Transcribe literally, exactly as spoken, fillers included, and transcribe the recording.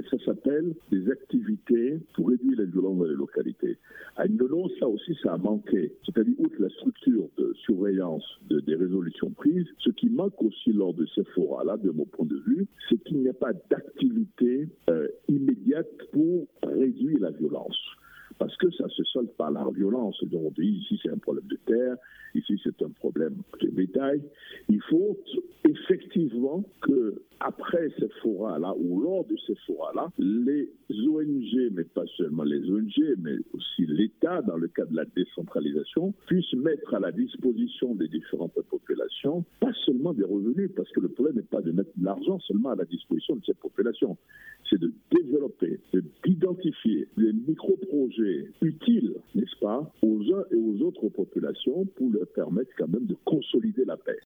ça s'appelle des activités pour réduire les violences dans les localités. À Ndelon, ça aussi, ça a manqué. C'est-à-dire, outre la structure de surveillance de, des résolutions prises, ce qui manque aussi lors de ces forats-là, de mon point de vue, c'est qu'il n'y a pas d'activité euh, immédiate pour réduire la violence. Parce que ça se solde par la violence. Donc on dit ici c'est un problème de terre, ici c'est un problème de bétail. Il faut effectivement que après ces forats-là ou lors de ces forats-là, les O N G, mais pas seulement les O N G, mais aussi l'État, dans le cadre de la décentralisation, puissent mettre à la disposition des différentes populations, pas seulement des revenus, parce que le problème n'est pas de mettre de l'argent seulement à la disposition de ces populations, c'est de développer, de, d'identifier des micro-projets utiles, n'est-ce pas, aux uns et aux autres populations pour leur permettre quand même de consolider la paix.